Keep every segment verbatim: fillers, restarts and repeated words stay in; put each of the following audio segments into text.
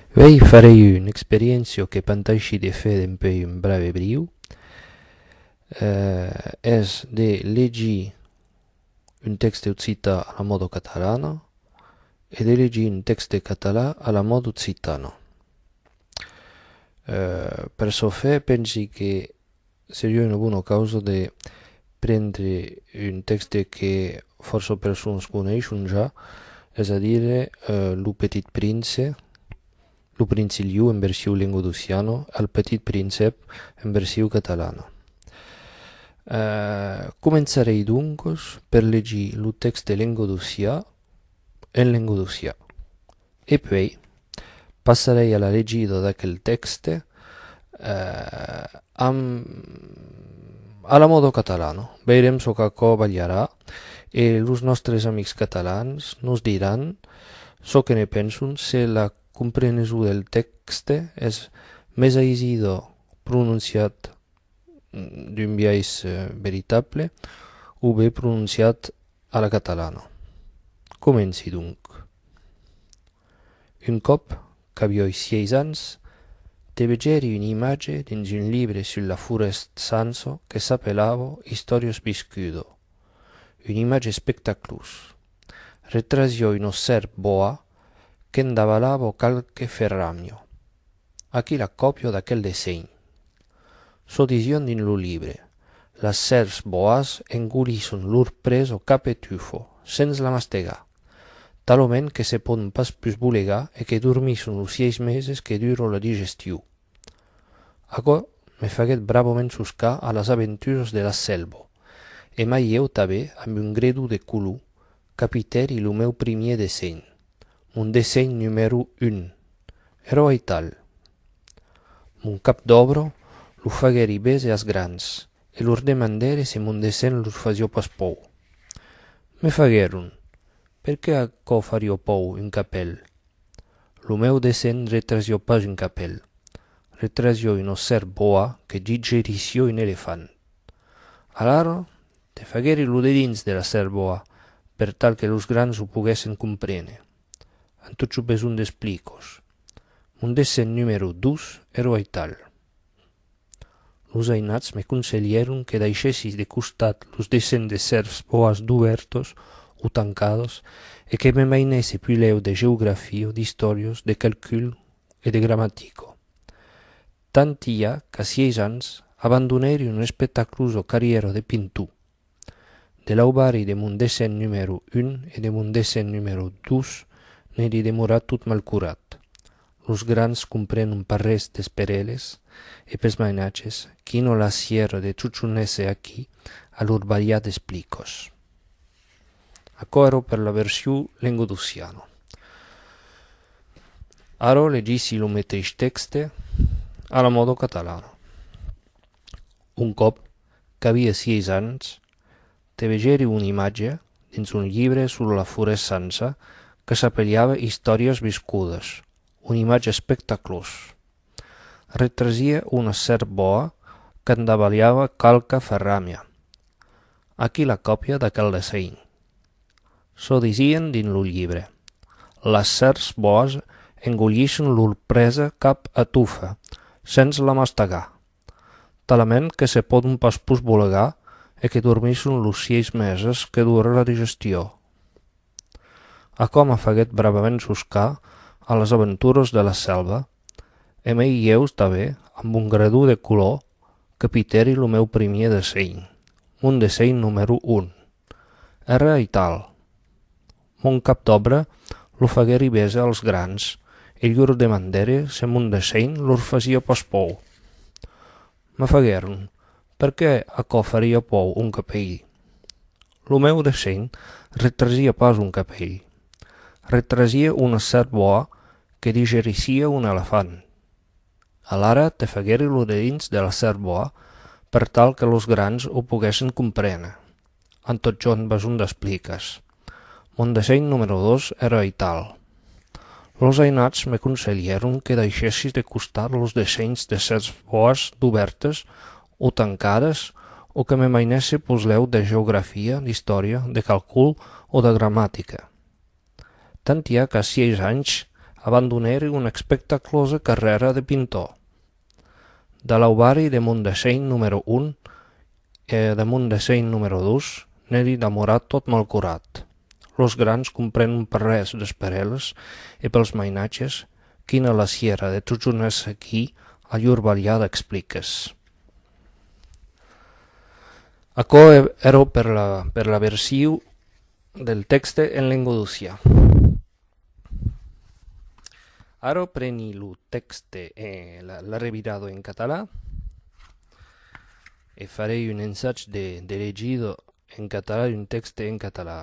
Vei farei un'esperienza che pantasci de fer dempoi un breve briu, eh, es de legir un text occità alla modo catalano e de legir un text català alla modo occitano. Eh, per so fer pensi che seria una buona causa de prendere un text che forse persone conoscono già, es a dire eh, Lu Petit Prince, Lu Princiliu in versione linguadossiano, al Petit Príncep in versione catalana. Uh, començarei dunque per legir il text linguadossia in linguadossià e poi passerei alla leggida d'aquel text uh, amb, alla modo catalano. Veurem so que ballarà e els nostres amics catalans nos diran so que ne pensen, se la comprenesu del text és més aisido pronunciat d'un biais eh, veritable o bé pronunciat a la catalana. Comenci donc. Un cop qu'aviò sis anys, te vegeri un'imatge dins un llibre sulla forest sanso che s'appellava Historios Viscudo. Un'imatge spectaclus. Retrasio un osser boa che indavalava calche ferramio. Aquí la copio d'aquel disseny. So dision din lo libre. Las serps boas engulisson lur preso capetufo, sens la mastegar. Talment que se pon pas plus bulegar e que dormisson los seis meses que duro la digestiu. Aco me faguet bravament suscar a las aventures de la selva, e mai eu també amb un gredu de culu capiteri lo meu primier disseny, mon disseny numero un, eroi tal. Mon cap d'obra lo fagueri bese as grans, e lor demandere se mon disseny lor fasio pas pou. Me fagueron, perché aco fario pou un capel? Lo meu disseny retrasio pas un capel, retrasio un osser boa que digerisio un elefant. Alara, te fagueri lo de dins de la ser boa, per tal que los grans ho poguessen comprene. En tot jo besun d'explicos. Mon disseny numero dos eroi tal. Los ainats me consellieron que deixessis de costat los disseny de serps boas dubertos o tancados e que me mainese più leu de geografia, d'historios, de calcul e de grammatico. Tant hi ha que a sis anys abandoneri un espectacloso carriera de pintu. De l'aubari de mon disseny numero un e de mon disseny numero dos n'eri demorat tot mal curat. Los grans comprenen per res d'espereles e pels mainatges qui no la sierra de chuchunese aquí a lor variat explicos. Aco ero per la versione linguadossiana. Aro legissi lo mateix text alla modo catalano. Un cop que havia sis anys, te vegeri un'imatge dins un llibre sulla forest sansa que s'apellava Històries viscudes, una imatge espectaculosa. Retrasia una serp boa que endavaliava calca ferràmia. Aquí la còpia d'aquell disseny. So dizien din lo llibre. Les serps boas engollissin lor presa cap a tufa, sense la mastegar. Talament que se poden pas pus bolegar e que dormissin los sis mesos que dura la digestió. A com afaguet bravament suscar a les aventures de la selva, e mai lleus també amb un gradu de color que piteri lo meu primer disseny, mon disseny número un. Era i tal. Mon cap d'obra lo fagueri besa als grans, e llur demandere se mon disseny lor fasia pas pou. Me fagueren, perquè aco faria pou un capell? Lo meu disseny retrasia pas un capell. Retrasia una serp boa que digerissia un elefant. Alara te fagueri lo de dins de la serp boa per tal que los grans ho poguessin comprendre. En tot jo en besun d'expliques. Mon disseny número dos era i tal. Los ainats me consellieron que deixessis de costar los dissenys de serps boas d'obertes o tancades o que me mainesse posleu de geografia, d'història, de calcul o de gramàtica. Tant hi ha que a sis anys abandonèri una espectaclosa carrera de pintor. De l'auvari damunt de seny número un e damunt de seny número dos n'eri enamorat tot mal curat. Los grans comprenen per res d'espereles e pels mainatges quina la sierra de tots unes aquí a llur baliada expliques. Aquò ero per la, per la versiu del texte en lengua d'Usia. Ara preni lo texte e l'ha revirado en català e farei un ensaig de, de legido en català d'un text en català.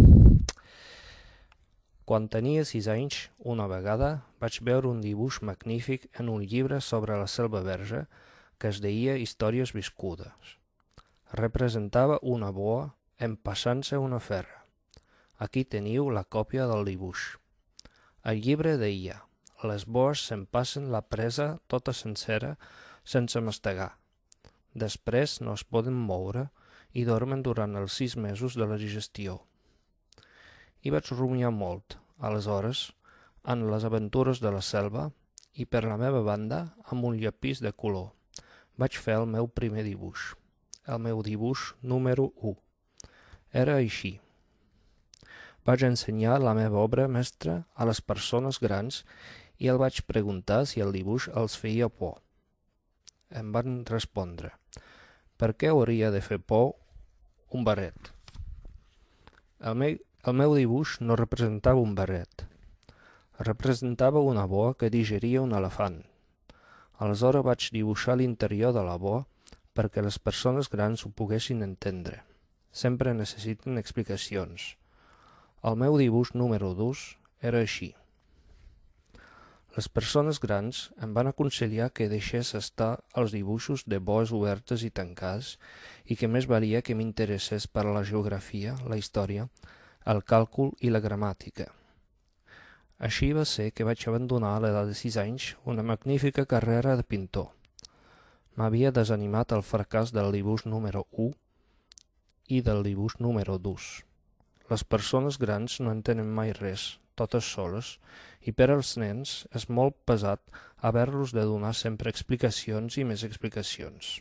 Quan tenia sis anys, una vegada, vaig veure un dibuix magnífic en un llibre sobre la selva verge que es deia Històries viscudes. Representava una boa empassant-se una ferra. Aquí teniu la còpia del dibuix. El llibre deia: les boes s'empassen la presa tota sencera sense mastegar. Després no es poden moure i dormen durant els sis mesos de la digestió. I vaig rumiar molt, aleshores, en les aventures de la selva i per la meva banda, amb un llapís de color, vaig fer el meu primer dibuix, el meu dibuix número u. Era així. Vaig ensenyar la meva obra mestra a les persones grans i el vaig preguntar si el dibuix els feia por. Em van respondre: per què hauria de fer por un barret? El meu, el meu dibuix no representava un barret. Representava una boa que digeria un elefant. Aleshores vaig dibuixar l'interior de la boa perquè les persones grans ho poguessin entendre. Sempre necessiten explicacions. El meu dibuix número dos era així. Les persones grans em van aconsellar que deixés estar els dibuixos de boes obertes i tancades i que més valia que m'interessés per a la geografia, la història, el càlcul i la gramàtica. Així va ser que vaig abandonar a l'edat de sis anys una magnífica carrera de pintor. M'havia desanimat el fracàs del dibuix número u i del dibuix número dos. Les persones grans no entenen mai res, totes soles, i per als nens és molt pesat haver-los de donar sempre explicacions i més explicacions.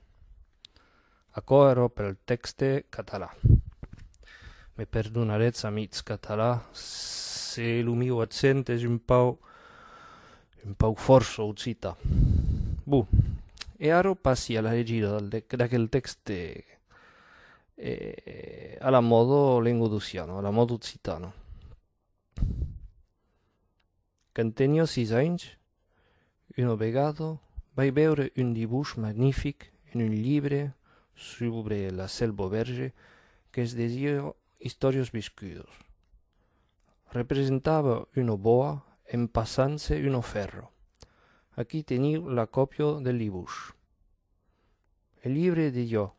Aquò era pel text català. Me perdonarets, amics català, si el meu accent és un pau, un pau força occità. Bu, e ara passi alla leggida d'aquel text eh, alla modo lenguadociano, alla modo occitano. Quan tenia sis anys, una vegada vaig veure un dibuix magnífic en un llibre sobre la selva verge que es deia Històries viscudes. Representava una boa empassant-se un ferro. Aquí teniu la còpia del dibuix. El llibre deia: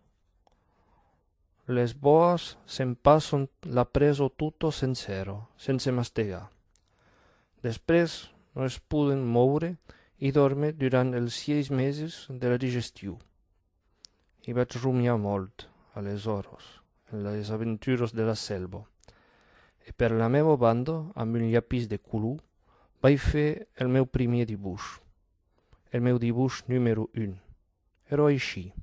les boes s'empassen la presa tutto sencero, sense mastegar. Després no es poden moure i dormen durant els sis mesos de la digestió. I vaig rumiar molt, aleshores, en les aventures de la selva. I per la meva banda, amb un llapís de color, vaig fer el meu primer dibuix, el meu dibuix número un. Era així.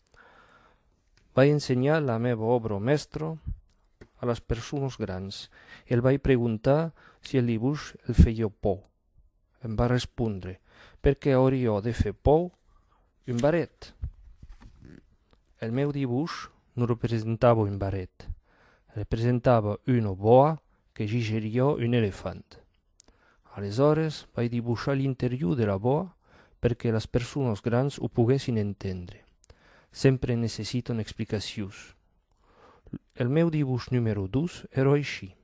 Vaig ensenyar la meva obra mestra a les persones grans i el vaig preguntar si el dibuix el feia por. Em va respondre: per què hauria de fer por un barret? El meu dibuix no representava un barret, representava una boa que digeria un elefant. Aleshores vaig dibuixar l'interior de la boa perquè les persones grans ho poguessin entendre. Sempre necessiten explicacions. El meu dibuix número dos era així.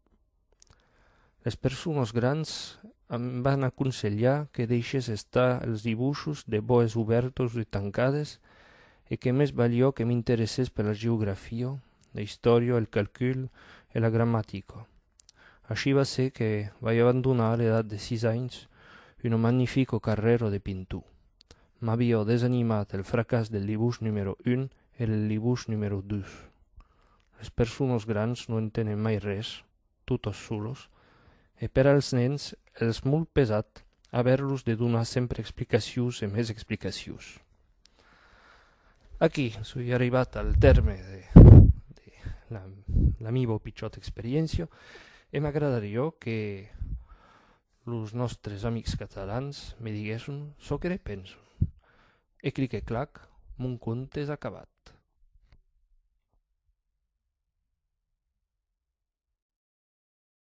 Les persones grans em van aconsellar que deixés estar els dibuixos de boes obertes i tancades i que més valia que m'interessés per la geografia, la història, el càlcul i la gramàtica. Així va ser que vaig abandonar a l'edat de sis anys una magnífica carrera de pintor. M'havia desanimat el fracàs del dibuix número un i el dibuix número dos. Les persones grans no entenen mai res, totes soles, e per als nens és molt pesat haver-los de donar sempre explicacions i més explicacions. Aquí soy arribat al terme de, de la, la meva pitjor experiència e m'agradaria que els nostres amics catalans me diguessin so que ne penso. E clique clac, mon conte és acabat.